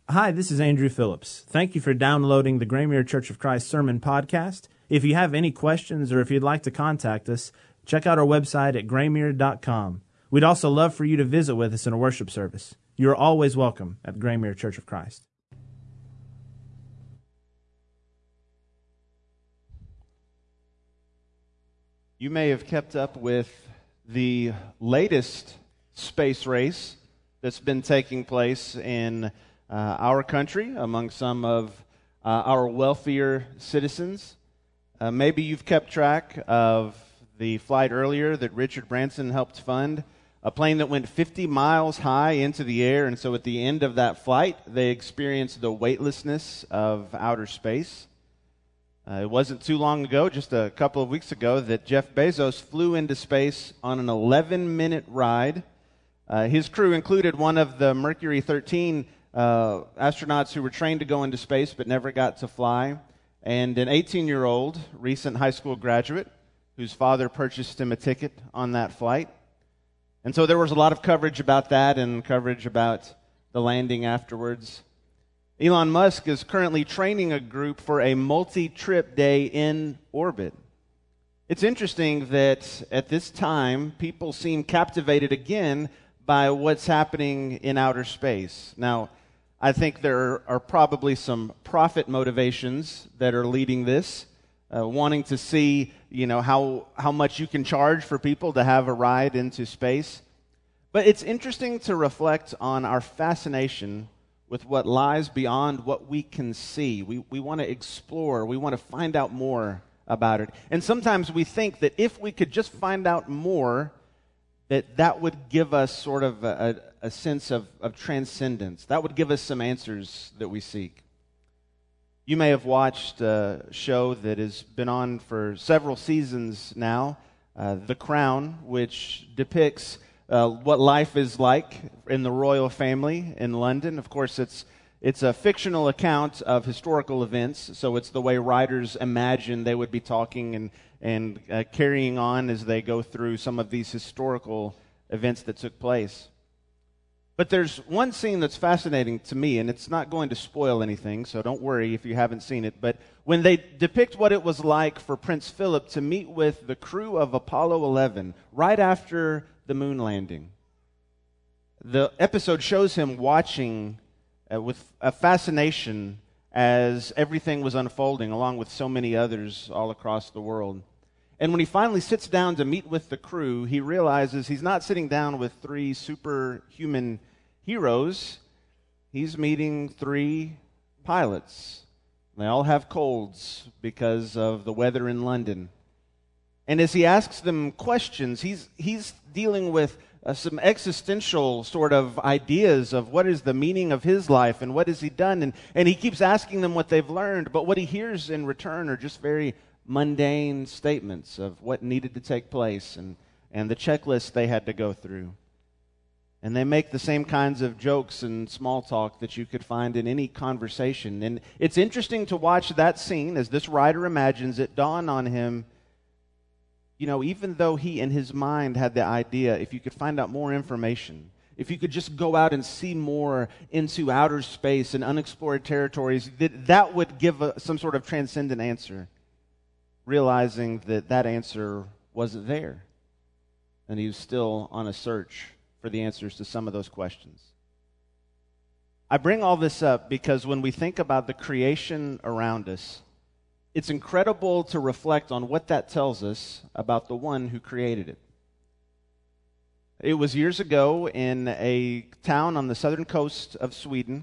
Hi, this is Andrew Phillips. Thank you for downloading the Graymere Church of Christ Sermon Podcast. If you have any questions or if you'd like to contact us, check out our website at graymere.com. We'd also love for you to visit with us in a worship service. You are always welcome at Graymere Church of Christ. You may have kept up with the latest space race that's been taking place in our country among some of our wealthier citizens. Maybe you've kept track of the flight earlier that Richard Branson helped fund, a plane that went 50 miles high into the air, and so at the end of that flight, they experienced the weightlessness of outer space. It wasn't too long ago, just a couple of weeks ago, that Jeff Bezos flew into space on an 11-minute ride. His crew included one of the Mercury 13 astronauts who were trained to go into space but never got to fly, and an 18-year-old recent high school graduate whose father purchased him a ticket on that flight. And so there was a lot of coverage about that and coverage about the landing afterwards. Elon Musk is currently training a group for a multi-trip day in orbit. It's interesting that at this time, people seem captivated again by what's happening in outer space. Now, I think there are probably some profit motivations that are leading this, wanting to see, how much you can charge for people to have a ride into space. But it's interesting to reflect on our fascination with what lies beyond what we can see. We want to explore. We want to find out more about it. And sometimes we think that if we could just find out more, that would give us sort of a sense of transcendence. That would give us some answers that we seek. You may have watched a show that has been on for several seasons now, The Crown, which depicts what life is like in the royal family in London. Of course, it's a fictional account of historical events, so it's the way writers imagine they would be talking and carrying on as they go through some of these historical events that took place. But there's one scene that's fascinating to me, and it's not going to spoil anything, so don't worry if you haven't seen it. But when they depict what it was like for Prince Philip to meet with the crew of Apollo 11 right after the moon landing, the episode shows him watching with a fascination as everything was unfolding, along with so many others all across the world. And when he finally sits down to meet with the crew, he realizes he's not sitting down with three superhuman heroes. He's meeting three pilots. They all have colds because of the weather in London. And as he asks them questions, he's dealing with some existential sort of ideas of what is the meaning of his life and what has he done. And he keeps asking them what they've learned, but what he hears in return are just very mundane statements of what needed to take place and the checklist they had to go through. And they make the same kinds of jokes and small talk that you could find in any conversation. And it's interesting to watch that scene as this writer imagines it dawn on him. Even though he in his mind had the idea, if you could find out more information, if you could just go out and see more into outer space and unexplored territories, that would give some sort of transcendent answer. Realizing that answer wasn't there. And he was still on a search for the answers to some of those questions. I bring all this up because when we think about the creation around us, it's incredible to reflect on what that tells us about the one who created it. It was years ago in a town on the southern coast of Sweden,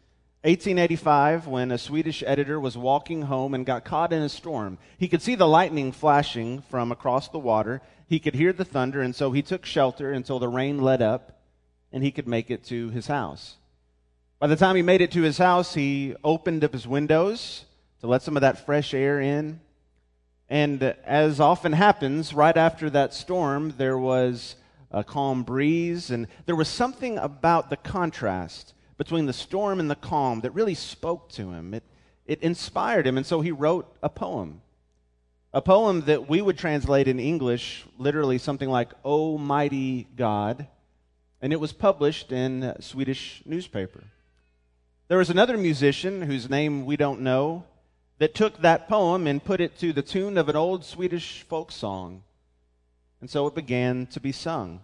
1885, when a Swedish editor was walking home and got caught in a storm. He could see the lightning flashing from across the water. He could hear the thunder, and so he took shelter until the rain let up and he could make it to his house. By the time he made it to his house, he opened up his windows to let some of that fresh air in. And as often happens, right after that storm, there was a calm breeze, and there was something about the contrast between the storm and the calm that really spoke to him. It inspired him, and so he wrote a poem that we would translate in English literally something like, "O mighty God," and it was published in a Swedish newspaper. There was another musician whose name we don't know that took that poem and put it to the tune of an old Swedish folk song. And so it began to be sung.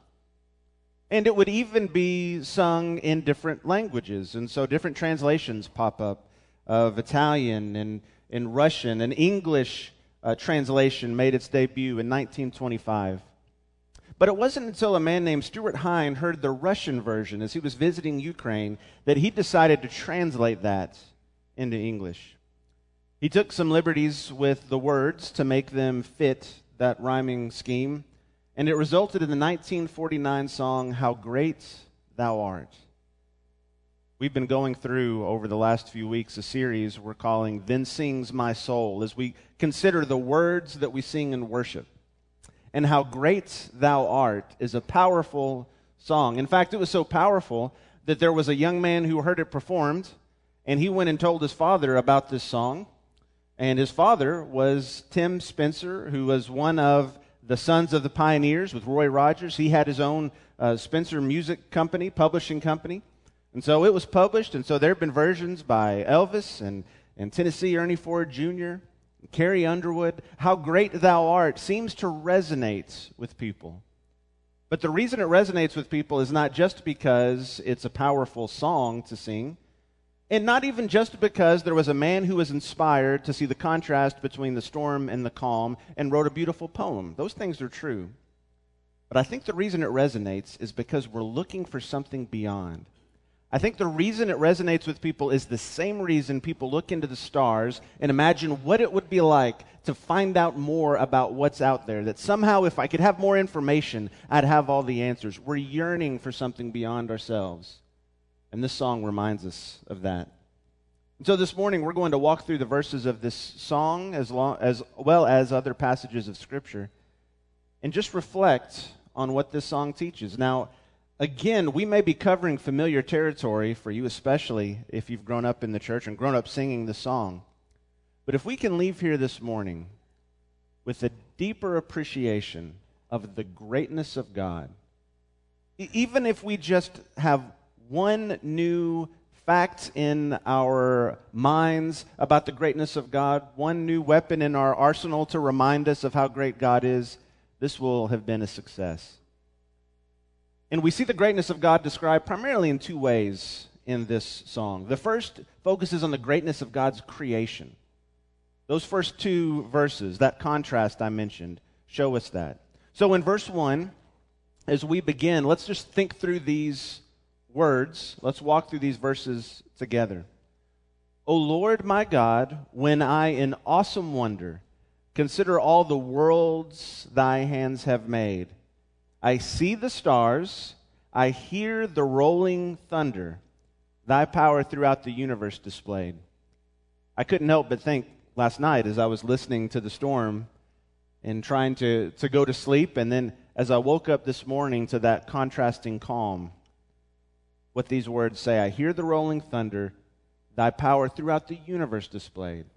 And it would even be sung in different languages. And so different translations pop up of Italian and Russian. An English translation made its debut in 1925. But it wasn't until a man named Stuart Hine heard the Russian version as he was visiting Ukraine that he decided to translate that into English. He took some liberties with the words to make them fit that rhyming scheme, and it resulted in the 1949 song, How Great Thou Art. We've been going through, over the last few weeks, a series we're calling Then Sings My Soul, as we consider the words that we sing in worship. And How Great Thou Art is a powerful song. In fact, it was so powerful that there was a young man who heard it performed, and he went and told his father about this song. And his father was Tim Spencer, who was one of the Sons of the Pioneers with Roy Rogers. He had his own Spencer Music Company, publishing company. And so it was published, and so there have been versions by Elvis and Tennessee Ernie Ford Jr., Carrie Underwood. How Great Thou Art seems to resonate with people. But the reason it resonates with people is not just because it's a powerful song to sing, and not even just because there was a man who was inspired to see the contrast between the storm and the calm and wrote a beautiful poem. Those things are true. But I think the reason it resonates is because we're looking for something beyond. I think the reason it resonates with people is the same reason people look into the stars and imagine what it would be like to find out more about what's out there. That somehow, if I could have more information, I'd have all the answers. We're yearning for something beyond ourselves. And this song reminds us of that. And so this morning, we're going to walk through the verses of this song as well as other passages of Scripture and just reflect on what this song teaches. Now, again, we may be covering familiar territory for you, especially if you've grown up in the church and grown up singing the song. But if we can leave here this morning with a deeper appreciation of the greatness of God, even if we just have one new fact in our minds about the greatness of God, one new weapon in our arsenal to remind us of how great God is, this will have been a success. And we see the greatness of God described primarily in two ways in this song. The first focuses on the greatness of God's creation. Those first two verses, that contrast I mentioned, show us that. So in verse 1, as we begin, let's just think through these words. Let's walk through these verses together. O Lord my God, when I in awesome wonder consider all the worlds thy hands have made, I see the stars, I hear the rolling thunder, thy power throughout the universe displayed. I couldn't help but think last night as I was listening to the storm and trying to go to sleep, and then as I woke up this morning to that contrasting calm, what these words say, I hear the rolling thunder, thy power throughout the universe displayed.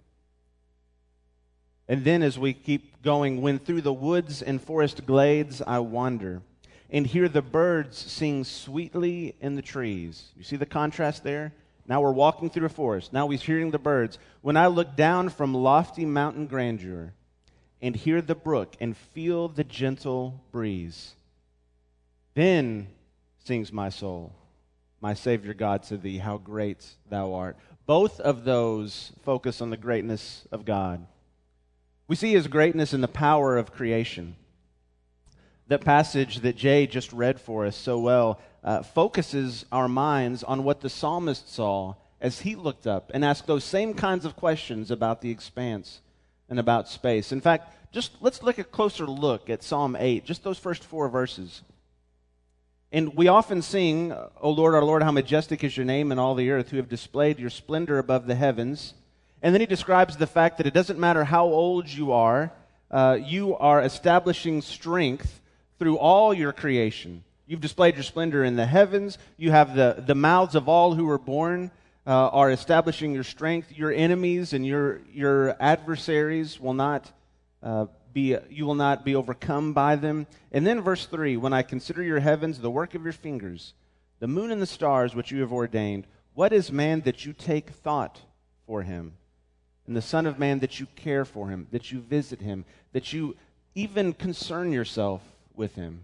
And then as we keep going, when through the woods and forest glades I wander, and hear the birds sing sweetly in the trees. You see the contrast there? Now we're walking through a forest. Now we're hearing the birds. When I look down from lofty mountain grandeur, and hear the brook, and feel the gentle breeze, then sings my soul, my Savior God, to thee, how great thou art. Both of those focus on the greatness of God. We see his greatness in the power of creation. That passage that Jay just read for us so well focuses our minds on what the psalmist saw as he looked up and asked those same kinds of questions about the expanse and about space. In fact, just let's look a closer look at Psalm 8, just those first 4 verses. And we often sing, O Lord, our Lord, how majestic is your name in all the earth, who have displayed your splendor above the heavens. And then he describes the fact that it doesn't matter how old you are establishing strength through all your creation. You've displayed your splendor in the heavens. You have the mouths of all who are born are establishing your strength. Your enemies and your adversaries will not you will not be overcome by them. And then verse 3, when I consider your heavens, the work of your fingers, the moon and the stars which you have ordained, What is man that you take thought for him? And the Son of Man that you care for him, that you visit him, that you even concern yourself with him.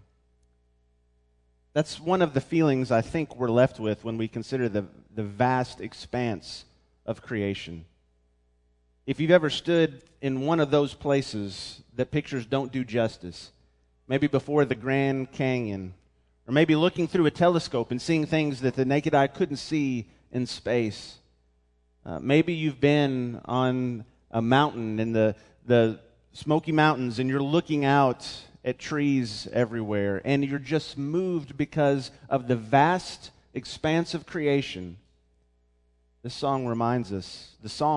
That's one of the feelings I think we're left with when we consider the vast expanse of creation. If you've ever stood in one of those places that pictures don't do justice, maybe before the Grand Canyon, or maybe looking through a telescope and seeing things that the naked eye couldn't see in space. Maybe you've been on a mountain in the Smoky Mountains and you're looking out at trees everywhere and you're just moved because of the vast expanse of creation. The psalm reminds us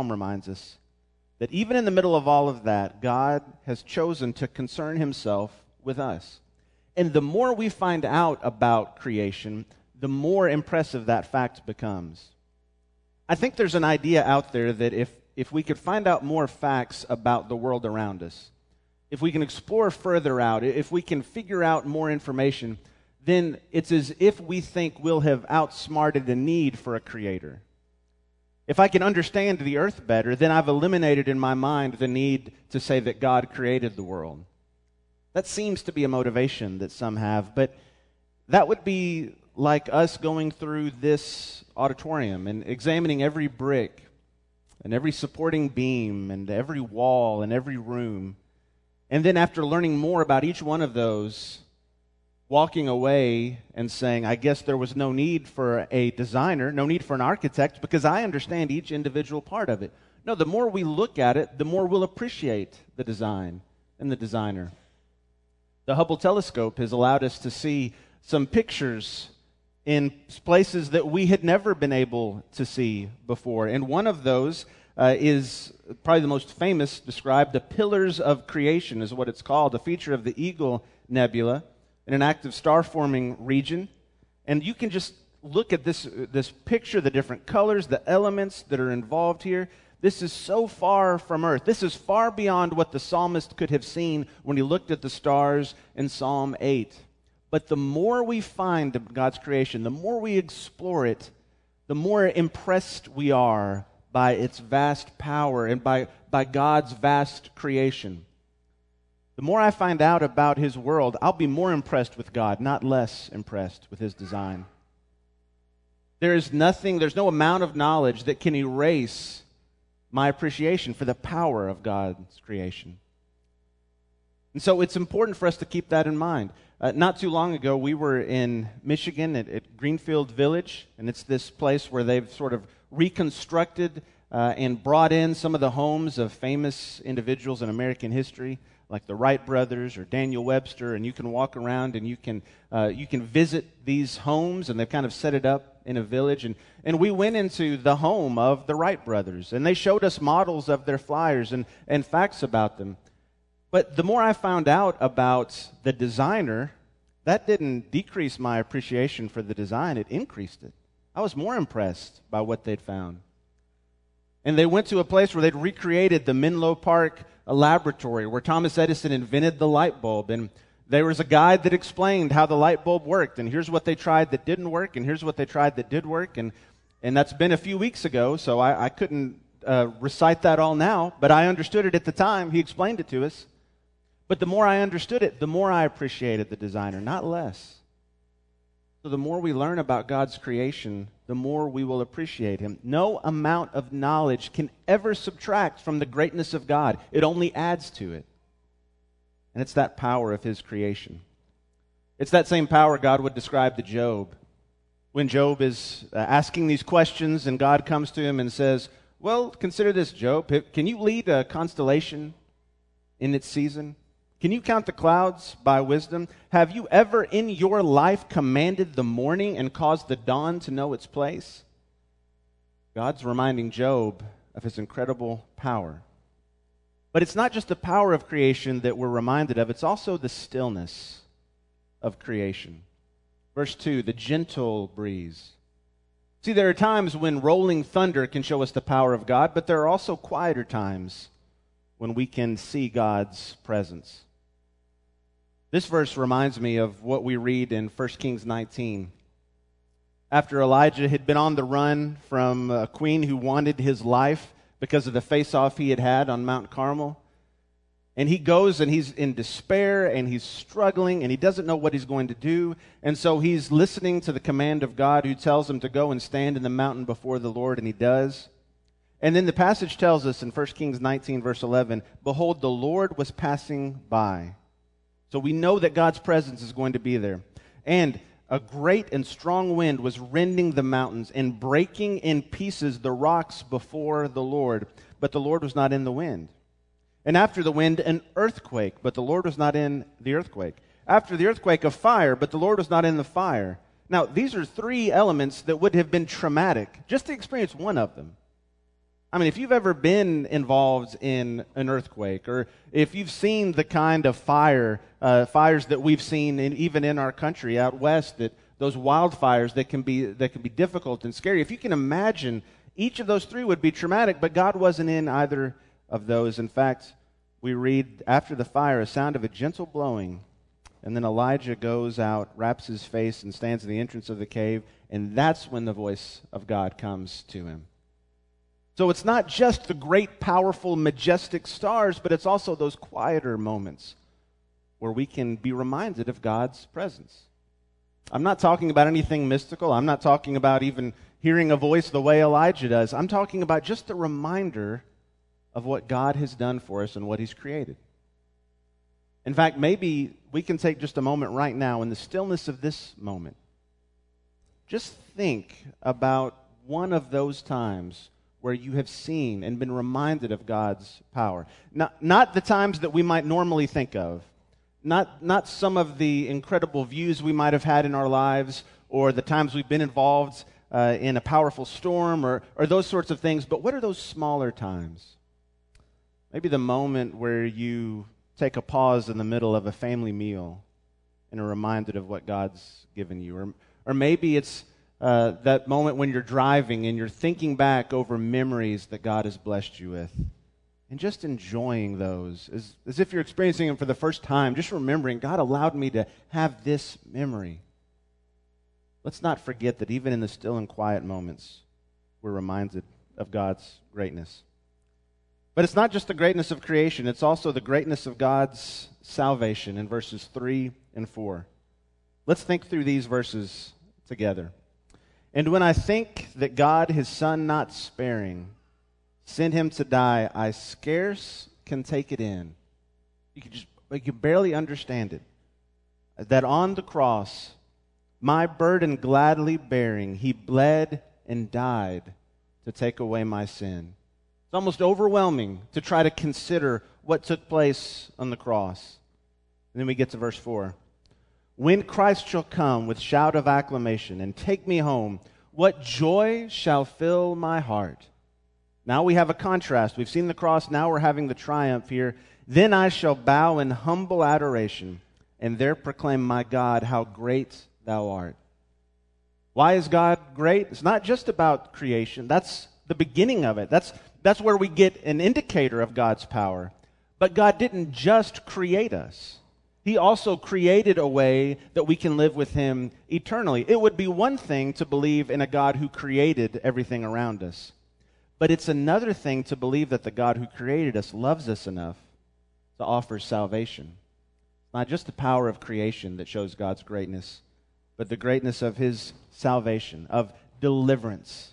that even in the middle of all of that, God has chosen to concern himself with us. And the more we find out about creation, the more impressive that fact becomes. I think there's an idea out there that if we could find out more facts about the world around us, if we can explore further out, if we can figure out more information, then it's as if we think we'll have outsmarted the need for a creator. If I can understand the earth better, then I've eliminated in my mind the need to say that God created the world. That seems to be a motivation that some have, but that would be like us going through this auditorium and examining every brick and every supporting beam and every wall and every room. And then after learning more about each one of those, walking away and saying, I guess there was no need for a designer, no need for an architect, because I understand each individual part of it. No, the more we look at it, the more we'll appreciate the design and the designer. The Hubble telescope has allowed us to see some pictures in places that we had never been able to see before. And one of those is probably the most famous, described, the Pillars of Creation is what it's called, a feature of the Eagle Nebula in an active star-forming region. And you can just look at this picture, the different colors, the elements that are involved here. This is so far from Earth. This is far beyond what the psalmist could have seen when he looked at the stars in Psalm 8. But the more we find God's creation, the more we explore it, the more impressed we are by its vast power and by God's vast creation. The more I find out about his world, I'll be more impressed with God, not less impressed with his design. There's no amount of knowledge that can erase my appreciation for the power of God's creation. And so it's important for us to keep that in mind. Not too long ago, we were in Michigan at Greenfield Village, and it's this place where they've sort of reconstructed and brought in some of the homes of famous individuals in American history, like the Wright brothers or Daniel Webster, and you can walk around and you can visit these homes, and they've kind of set it up in a village. And we went into the home of the Wright brothers, and they showed us models of their flyers and facts about them. But the more I found out about the designer, that didn't decrease my appreciation for the design, it increased it. I was more impressed by what they'd found. And they went to a place where they'd recreated the Menlo Park laboratory where Thomas Edison invented the light bulb. And there was a guide that explained how the light bulb worked. And here's what they tried that didn't work, and here's what they tried that did work. And that's been a few weeks ago, so I couldn't recite that all now. But I understood it at the time. He explained it to us. But the more I understood it, the more I appreciated the designer, not less. So the more we learn about God's creation, the more we will appreciate him. No amount of knowledge can ever subtract from the greatness of God. It only adds to it. And it's that power of his creation. It's that same power God would describe to Job. When Job is asking these questions and God comes to him and says, well, consider this, Job. Can you lead a constellation in its season? Can you count the clouds by wisdom? Have you ever in your life commanded the morning and caused the dawn to know its place? God's reminding Job of his incredible power. But it's not just the power of creation that we're reminded of, it's also the stillness of creation. Verse 2, the gentle breeze. See, there are times when rolling thunder can show us the power of God, but there are also quieter times when we can see God's presence. This verse reminds me of what we read in 1 Kings 19. after Elijah had been on the run from a queen who wanted his life because of the face-off he had had on Mount Carmel. And he goes and he's in despair and he's struggling and he doesn't know what he's going to do. And so he's listening to the command of God who tells him to go and stand in the mountain before the Lord, and he does. And then the passage tells us in 1 Kings 19, verse 11, "Behold, the Lord was passing by." So we know that God's presence is going to be there. And a great and strong wind was rending the mountains and breaking in pieces the rocks before the Lord. But the Lord was not in the wind. And after the wind, an earthquake, but the Lord was not in the earthquake. After the earthquake, a fire, but the Lord was not in the fire. Now, these are three elements that would have been traumatic, just to experience one of them. I mean, if you've ever been involved in an earthquake, or if you've seen the kind of fires that we've seen even in our country out west, that those wildfires that can be difficult and scary, if you can imagine, each of those three would be traumatic, but God wasn't in either of those. In fact, we read, after the fire, a sound of a gentle blowing, and then Elijah goes out, wraps his face, and stands in the entrance of the cave, and that's when the voice of God comes to him. So it's not just the great, powerful, majestic stars, but it's also those quieter moments where we can be reminded of God's presence. I'm not talking about anything mystical. I'm not talking about even hearing a voice the way Elijah does. I'm talking about just a reminder of what God has done for us and what He's created. In fact, maybe we can take just a moment right now in the stillness of this moment. Just think about one of those times where you have seen and been reminded of God's power. Not the times that we might normally think of. Not some of the incredible views we might have had in our lives, or the times we've been involved in a powerful storm, or those sorts of things. But what are those smaller times? Maybe the moment where you take a pause in the middle of a family meal and are reminded of what God's given you. Or maybe it's that moment when you're driving and you're thinking back over memories that God has blessed you with. And just enjoying those as if you're experiencing them for the first time. Just remembering, God allowed me to have this memory. Let's not forget that even in the still and quiet moments, we're reminded of God's greatness. But it's not just the greatness of creation, it's also the greatness of God's salvation in verses 3 and 4. Let's think through these verses together. "And when I think that God, His Son not sparing, sent Him to die, I scarce can take it in." You can barely understand it. That on the cross, my burden gladly bearing, He bled and died to take away my sin. It's almost overwhelming to try to consider what took place on the cross. And then we get to verse 4. "When Christ shall come with shout of acclamation and take me home, what joy shall fill my heart?" Now we have a contrast. We've seen the cross, now we're having the triumph here. "Then I shall bow in humble adoration and there proclaim, my God, how great thou art." Why is God great? It's not just about creation. That's the beginning of it. That's where we get an indicator of God's power. But God didn't just create us. He also created a way that we can live with Him eternally. It would be one thing to believe in a God who created everything around us. But it's another thing to believe that the God who created us loves us enough to offer salvation. It's not just the power of creation that shows God's greatness, but the greatness of His salvation, of deliverance,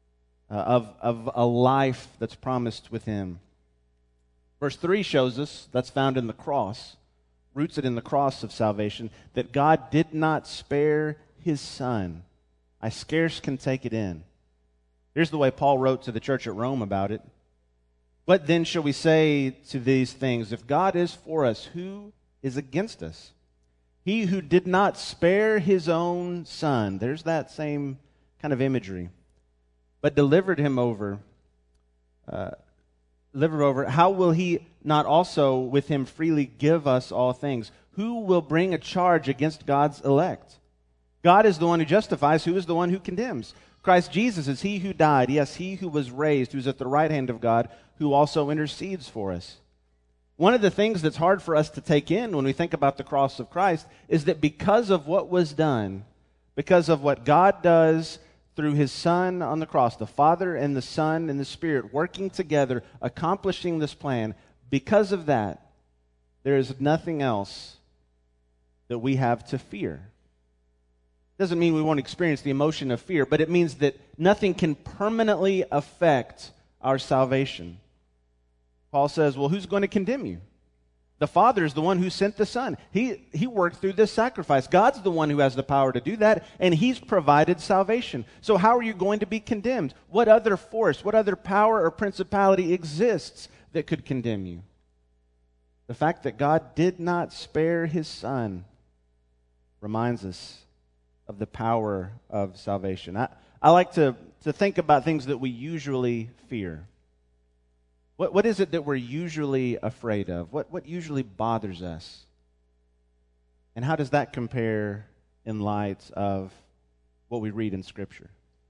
of a life that's promised with Him. Verse 3 shows us, that's found in the cross, roots it in the cross of salvation, that God did not spare His Son. I scarce can take it in. Here's the way Paul wrote to the church at Rome about it. "What then shall we say to these things? If God is for us, who is against us? He who did not spare His own Son," there's that same kind of imagery, "but delivered Him over, how will He not also with Him freely give us all things? Who will bring a charge against God's elect? God is the one who justifies. Who is the one who condemns? Christ Jesus is He who died, yes, He who was raised, who's at the right hand of God, who also intercedes for us." One of the things that's hard for us to take in when we think about the cross of Christ is that because of what was done, because of what God does through his Son on the cross, the Father and the Son and the Spirit working together, accomplishing this plan. Because of that, there is nothing else that we have to fear. Doesn't mean we won't experience the emotion of fear, but it means that nothing can permanently affect our salvation. Paul says, well, who's going to condemn you? The Father is the one who sent the Son. He worked through this sacrifice. God's the one who has the power to do that, and he's provided salvation. So how are you going to be condemned? What other force, what other power or principality exists that could condemn you? The fact that God did not spare his Son reminds us of the power of salvation. I like to think about things that we usually fear. What is it that we're usually afraid of? What usually bothers us? And how does that compare in light of what we read in Scripture?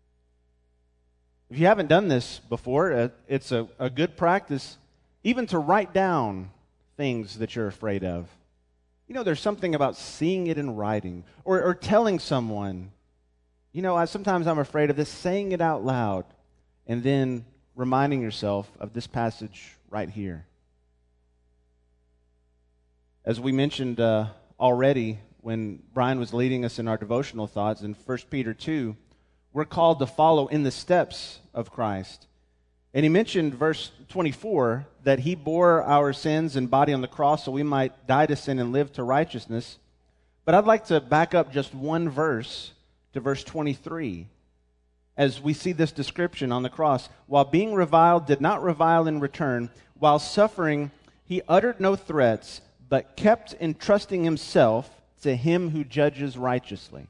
If you haven't done this before, it's a good practice even to write down things that you're afraid of. You know, there's something about seeing it in writing or telling someone, you know, sometimes I'm afraid of this, saying it out loud, and then reminding yourself of this passage right here. As we mentioned already when Brian was leading us in our devotional thoughts in 1 Peter 2, we're called to follow in the steps of Christ. And he mentioned verse 24 that he bore our sins and body on the cross so we might die to sin and live to righteousness. But I'd like to back up just one verse to verse 23. As we see this description on the cross, while being reviled, did not revile in return. While suffering, he uttered no threats, but kept entrusting himself to him who judges righteously.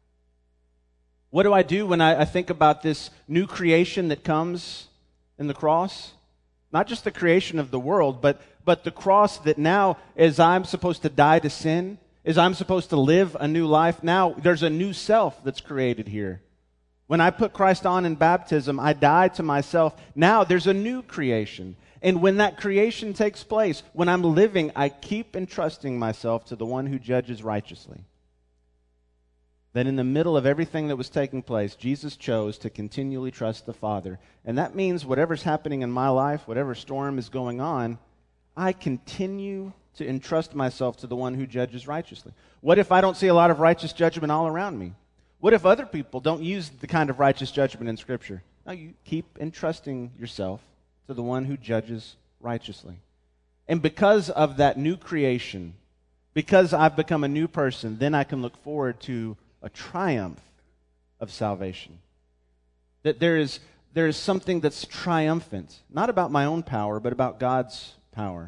What do I do when I think about this new creation that comes in the cross? Not just the creation of the world, but the cross that now, as I'm supposed to die to sin, as I'm supposed to live a new life, now there's a new self that's created here. When I put Christ on in baptism, I die to myself. Now there's a new creation. And when that creation takes place, when I'm living, I keep entrusting myself to the one who judges righteously. Then in the middle of everything that was taking place, Jesus chose to continually trust the Father. And that means whatever's happening in my life, whatever storm is going on, I continue to entrust myself to the one who judges righteously. What if I don't see a lot of righteous judgment all around me? What if other people don't use the kind of righteous judgment in Scripture? No, you keep entrusting yourself to the one who judges righteously. And because of that new creation, because I've become a new person, then I can look forward to a triumph of salvation. That there is something that's triumphant, not about my own power, but about God's power.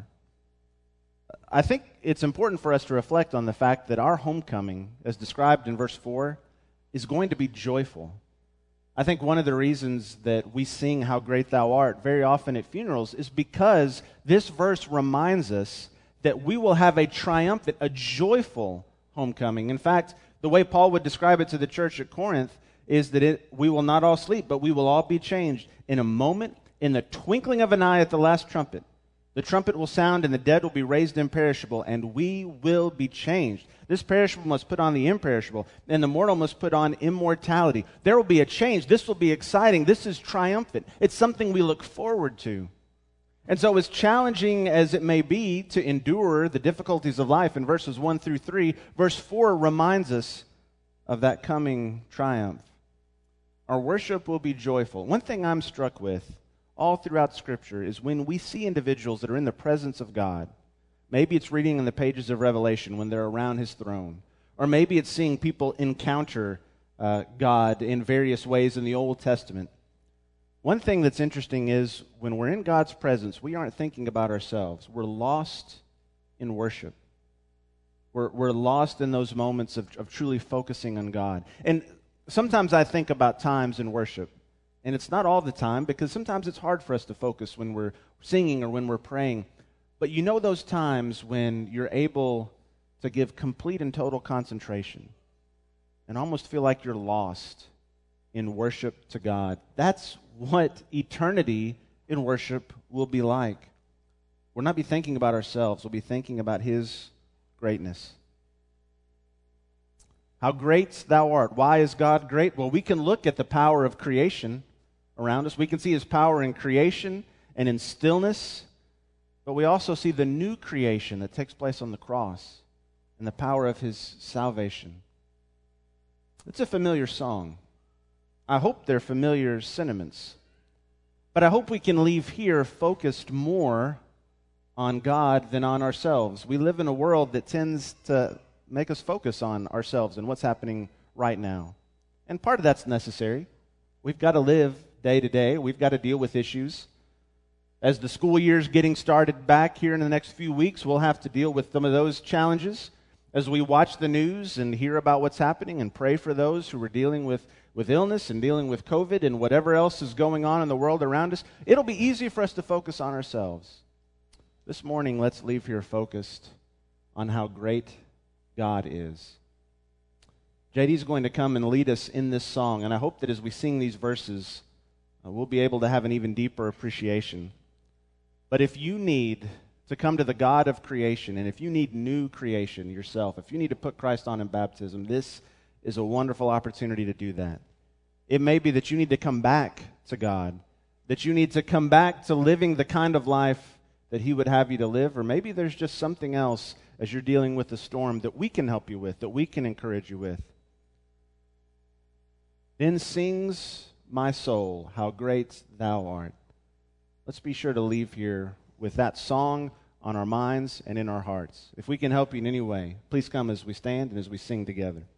I think it's important for us to reflect on the fact that our homecoming, as described in verse 4, is going to be joyful. I think one of the reasons that we sing How Great Thou Art very often at funerals is because this verse reminds us that we will have a triumphant, a joyful homecoming. In fact, the way Paul would describe it to the church at Corinth is that we will not all sleep, but we will all be changed in a moment, in the twinkling of an eye at the last trumpet. The trumpet will sound, and the dead will be raised imperishable, and we will be changed. This perishable must put on the imperishable, and the mortal must put on immortality. There will be a change. This will be exciting. This is triumphant. It's something we look forward to. And so as challenging as it may be to endure the difficulties of life in verses 1 through 3, verse 4 reminds us of that coming triumph. Our worship will be joyful. One thing I'm struck with all throughout Scripture is when we see individuals that are in the presence of God. Maybe it's reading in the pages of Revelation when they're around his throne. Or maybe it's seeing people encounter God in various ways in the Old Testament. One thing that's interesting is when we're in God's presence, we aren't thinking about ourselves. We're lost in worship. We're lost in those moments of truly focusing on God. And sometimes I think about times in worship. And it's not all the time, because sometimes it's hard for us to focus when we're singing or when we're praying. But you know those times when you're able to give complete and total concentration and almost feel like you're lost in worship to God. That's what eternity in worship will be like. We'll not be thinking about ourselves. We'll be thinking about His greatness. How great thou art. Why is God great? Well, we can look at the power of creation around us. We can see his power in creation and in stillness, but we also see the new creation that takes place on the cross and the power of his salvation. It's a familiar song. I hope they're familiar sentiments. But I hope we can leave here focused more on God than on ourselves. We live in a world that tends to make us focus on ourselves and what's happening right now. And part of that's necessary. We've got to live day to day. We've got to deal with issues. As the school year's getting started back here in the next few weeks, we'll have to deal with some of those challenges as we watch the news and hear about what's happening and pray for those who are dealing with illness and dealing with COVID and whatever else is going on in the world around us. It'll be easy for us to focus on ourselves. This morning, let's leave here focused on how great God is. JD's going to come and lead us in this song, and I hope that as we sing these verses, we'll be able to have an even deeper appreciation. But if you need to come to the God of creation, and if you need new creation yourself, if you need to put Christ on in baptism, this is a wonderful opportunity to do that. It may be that you need to come back to God, that you need to come back to living the kind of life that he would have you to live, or maybe there's just something else as you're dealing with the storm that we can help you with, that we can encourage you with. Then sings my soul, how great thou art. Let's be sure to leave here with that song on our minds and in our hearts. If we can help you in any way, please come as we stand and as we sing together.